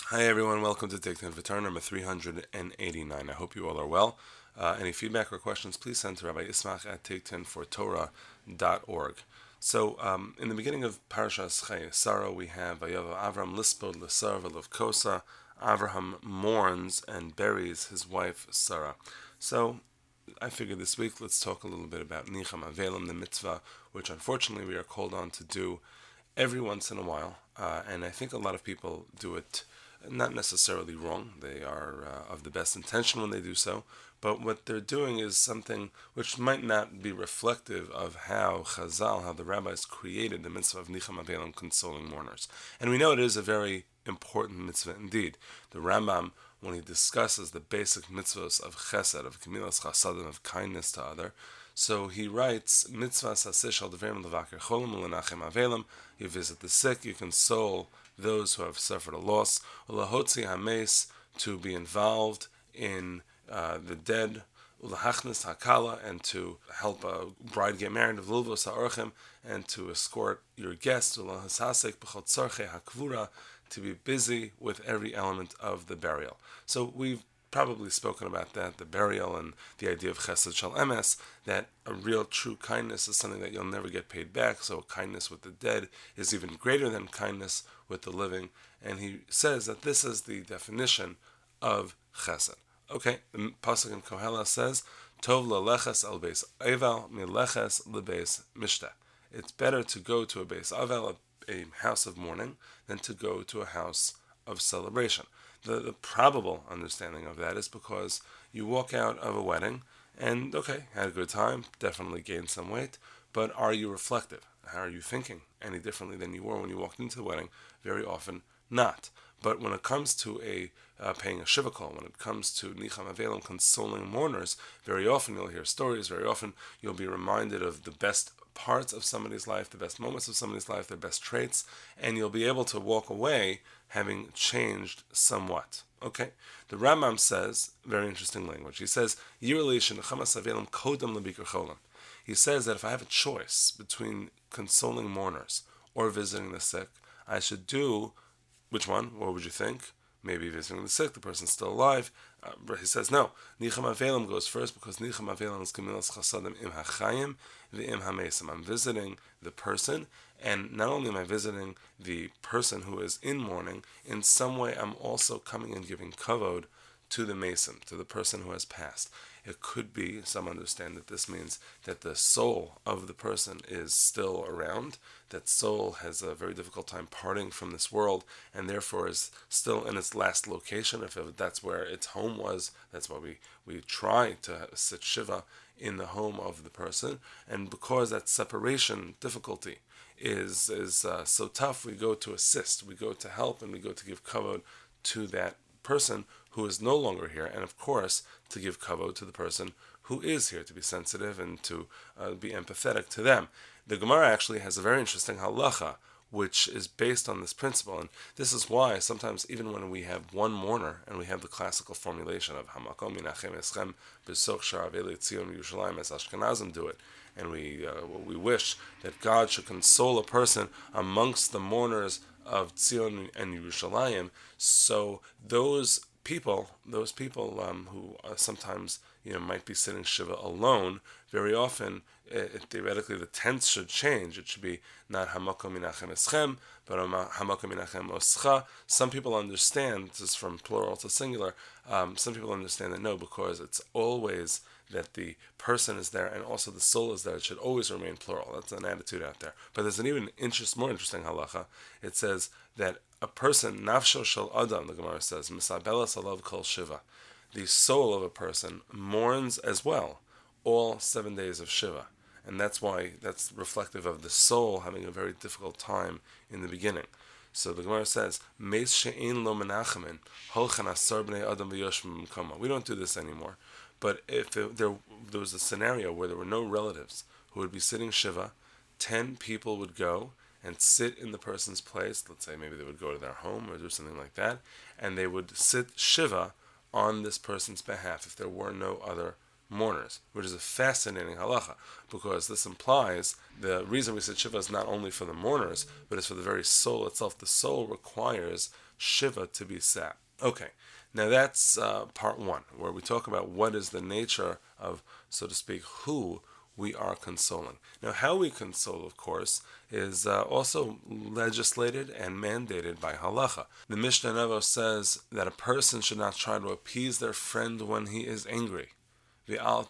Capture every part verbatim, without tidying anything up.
Hi everyone, welcome to Take ten Vitar number three hundred eighty-nine. I hope you all are well. Uh, any feedback or questions, please send to Rabbi Ismach at take ten for torah dot org. So, um, in the beginning of Parashas Chayei Sarah, we have Vayav Avram Lispod L'Sar V'Lav Kosa. Avraham mourns and buries his wife Sarah. So, I figured this week let's talk a little bit about Nicham Avelim, the mitzvah, which unfortunately we are called on to do every once in a while, uh, and I think a lot of people do it not necessarily wrong. They are uh, of the best intention when they do so, but what they're doing is something which might not be reflective of how Chazal, how the rabbis created the mitzvah of Nicham Avelim, consoling mourners. And we know it is a very important mitzvah indeed. The Rambam, when he discusses the basic mitzvahs of chesed, of kemilas chasadim, of kindness to other, so he writes, mitzvah sasish al deverim levaker cholim ulenachem avelim. You visit the sick, you console those who have suffered a loss. Ulahotzi hames, to be involved in uh, the dead. Ulahachnis hakala, and to help a bride get married. Uluvos haorchem, and to escort your guests. Ulahasasek b'chol tzarchei hakvura, to be busy with every element of the burial. So we've probably spoken about that, the burial and the idea of chesed shel emes, that a real true kindness is something that you'll never get paid back. So kindness with the dead is even greater than kindness with the living. And he says that this is the definition of chesed. Okay, the pasuk in Kohelah says, Tov leleches el beis eval mileches lebeis mishteh. It's better to go to a beis avel, a, a house of mourning, than to go to a house of celebration. The, the probable understanding of that is because you walk out of a wedding and, okay, had a good time, definitely gained some weight, but are you reflective? How are you thinking any differently than you were when you walked into the wedding? Very often not. But when it comes to a uh, paying a shiva call, when it comes to Nicham Avelim, consoling mourners, very often you'll hear stories, very often you'll be reminded of the best parts of somebody's life, the best moments of somebody's life, their best traits, and you'll be able to walk away having changed somewhat. Okay? The Rambam says, very interesting language, he says, he says that if I have a choice between consoling mourners or visiting the sick, I should do, which one? What would you think? Maybe visiting the sick, the person's still alive. Uh, but he says no. Nicham Avelim goes first because Nicham Avelim is Kemilas Chasadim im hachayim v'im hamesim. I'm visiting the person, and not only am I visiting the person who is in mourning, in some way I'm also coming and giving kavod to the mason, to the person who has passed. It could be, some understand that this means that the soul of the person is still around, that soul has a very difficult time parting from this world, and therefore is still in its last location. If that's where its home was, that's why we, we try to sit Shiva in the home of the person. And because that separation difficulty is, is uh, so tough, we go to assist, we go to help, and we go to give kavod to that person who is no longer here, and of course to give kavod to the person who is here, to be sensitive and to uh, be empathetic to them. The Gemara actually has a very interesting halacha which is based on this principle, and this is why sometimes even when we have one mourner and we have the classical formulation of Hamakom Minachem Eschem B'Soch Shar Avei Tzion Yerushalayim, as Ashkenazim do it, and we uh, we wish that God should console a person amongst the mourners of Tzion and Yerushalayim. So those people, those people um, who uh, sometimes you know might be sitting shiva alone, very often it, theoretically the tense should change. It should be not hamakom minachem eschem, but hamakom minachem oscha. Some people understand this is from plural to singular. Um, some people understand that no, because it's always that the person is there and also the soul is there. It should always remain plural. That's an attitude out there. But there's an even interest, more interesting halacha. It says that a person, nafsho shel adam, the Gemara says, misabelas alav kol shiva. The soul of a person mourns as well all seven days of Shiva. And that's why that's reflective of the soul having a very difficult time in the beginning. So the Gemara says, Meis she'ein lo menachamin, holchan asar b'nei adam v'yoshvim b'mkoma. We don't do this anymore. But if there, there, there was a scenario where there were no relatives who would be sitting Shiva, ten people would go and sit in the person's place. Let's say maybe they would go to their home or do something like that, and they would sit Shiva on this person's behalf if there were no other mourners, which is a fascinating halacha, because this implies the reason we sit Shiva is not only for the mourners, but it's for the very soul itself. The soul requires shiva to be sat. Okay, now that's uh, part one, where we talk about what is the nature of, so to speak, who we are consoling. Now, how we console, of course, is uh, also legislated and mandated by halacha. The Mishnah Nevo says that a person should not try to appease their friend when he is angry. And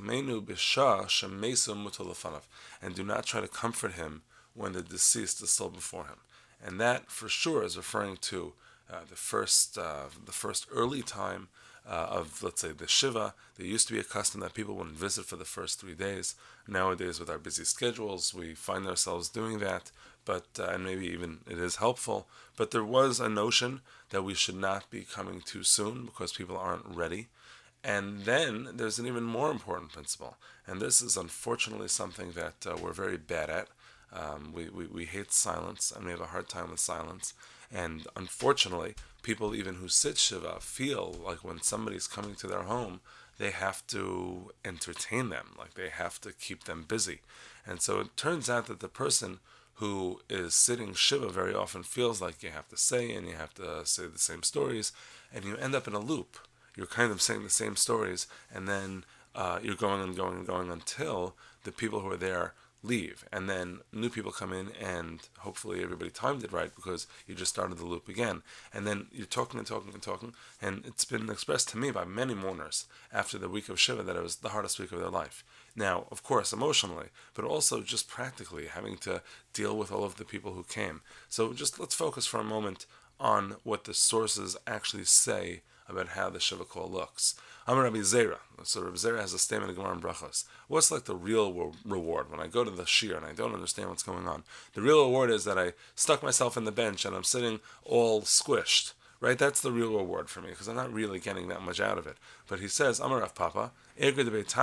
do not try to comfort him when the deceased is still before him. And that, for sure, is referring to uh, the first, uh, the first early time uh, of, let's say, the Shiva. There used to be a custom that people wouldn't visit for the first three days. Nowadays, with our busy schedules, we find ourselves doing that, but uh, and maybe even it is helpful. But there was a notion that we should not be coming too soon because people aren't ready. And then there's an even more important principle, and this is unfortunately something that uh, we're very bad at. Um, we, we, we hate silence, and we have a hard time with silence. And unfortunately, people even who sit Shiva feel like when somebody's coming to their home, they have to entertain them, like they have to keep them busy. And so it turns out that the person who is sitting Shiva very often feels like you have to say, and you have to say the same stories, and you end up in a loop. You're kind of saying the same stories, and then uh, you're going and going and going until the people who are there leave. And then new people come in, and hopefully everybody timed it right because you just started the loop again. And then you're talking and talking and talking, and it's been expressed to me by many mourners after the week of Shiva that it was the hardest week of their life. Now, of course, emotionally, but also just practically having to deal with all of the people who came. So just let's focus for a moment on what the sources actually say about how the Shiva call looks. Amar Rabbi Zera. So Rabbi Zera has a statement in Gemara and Brachos. What's like the real re- reward when I go to the shir and I don't understand what's going on? The real reward is that I stuck myself in the bench and I'm sitting all squished. Right? That's the real reward for me because I'm not really getting that much out of it. But he says, Amar Rav Papa, you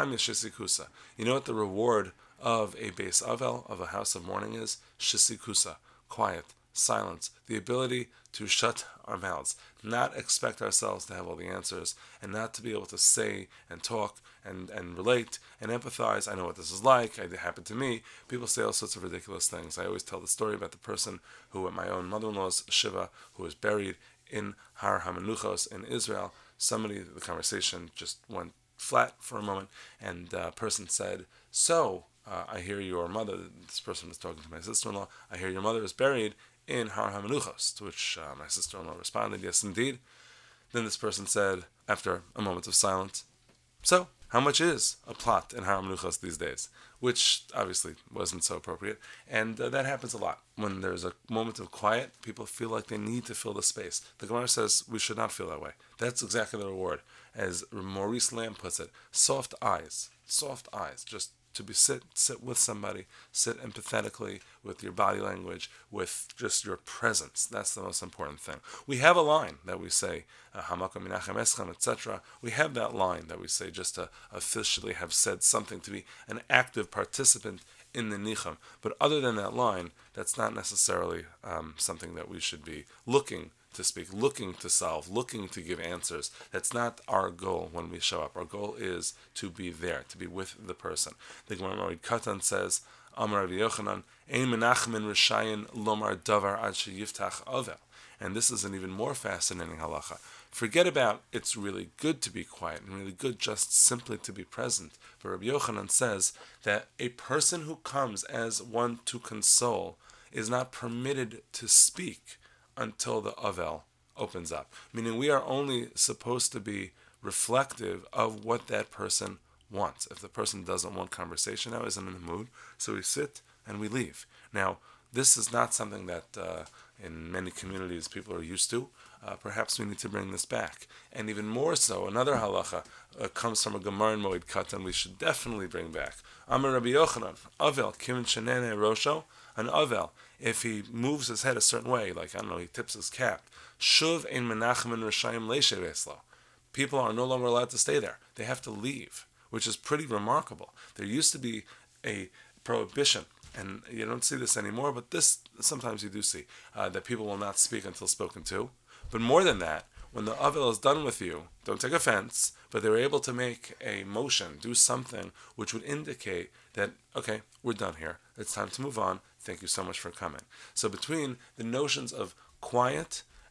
know what the reward of a Beis Avel, of a house of mourning is? Shisikusa. Quiet. Silence, the ability to shut our mouths, not expect ourselves to have all the answers, and not to be able to say and talk and, and relate and empathize. I know what this is like. It happened to me. People say all sorts of ridiculous things. I always tell the story about the person who, at my own mother-in-law's Shiva, who was buried in Har HaMenuchos in Israel. Somebody, the conversation just went flat for a moment, and a person said, so, uh, I hear your mother, this person was talking to my sister-in-law, I hear your mother is buried in Har HaMenuchos, to which uh, my sister-in-law responded, yes indeed. Then this person said, after a moment of silence, so, how much is a plot in Har HaMenuchos these days? Which obviously wasn't so appropriate, and uh, that happens a lot. When there's a moment of quiet, people feel like they need to fill the space. The Gemara says we should not feel that way. That's exactly the reward. As Maurice Lamb puts it, soft eyes, soft eyes, just to be sit sit with somebody, sit empathetically with your body language, with just your presence. That's the most important thing. We have a line that we say, Hamaka Minachem Eschem, et cetera. We have that line that we say just to officially have said something, to be an active participant in the nicham. But other than that line, that's not necessarily um, something that we should be looking to speak, looking to solve, looking to give answers. That's not our goal when we show up. Our goal is to be there, to be with the person. The Gemara Moed Katan says, Amar Rabbi Yochanan, Ein menachmen rishayin lomar davar ad sheyiftach avel. And this is an even more fascinating halacha. Forget about it's really good to be quiet and really good just simply to be present. But Rabbi Yochanan says that a person who comes as one to console is not permitted to speak until the Avel opens up. Meaning we are only supposed to be reflective of what that person wants. If the person doesn't want conversation now, isn't in the mood, so we sit and we leave. Now, this is not something that uh, in many communities people are used to. Uh, perhaps we need to bring this back. And even more so, another halacha uh, comes from a Gemara in Moed Katan we should definitely bring back. Amar Rabbi Yochanan, Avel, Kim Shenene Rosho, an Avel, if he moves his head a certain way, like, I don't know, he tips his cap, Shuv ein menachem and rishayim leishev eslo. People are no longer allowed to stay there. They have to leave, which is pretty remarkable. There used to be a prohibition, and you don't see this anymore, but this sometimes you do see, uh, that people will not speak until spoken to. But more than that, when the Avel is done with you, don't take offense, but they were able to make a motion, do something which would indicate that, okay, we're done here. It's time to move on. Thank you so much for coming. So between the notions of quiet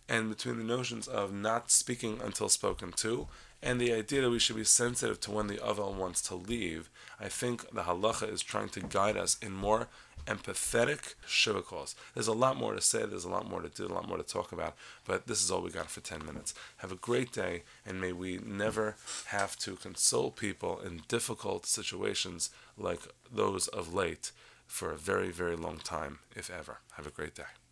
and between the notions of not speaking until spoken to, and the idea that we should be sensitive to when the Avel wants to leave. I think the halacha is trying to guide us in more empathetic shivakos. There's a lot more to say, there's a lot more to do, a lot more to talk about, but this is all we got for ten minutes. Have a great day, and may we never have to console people in difficult situations like those of late for a very, very long time, if ever. Have a great day.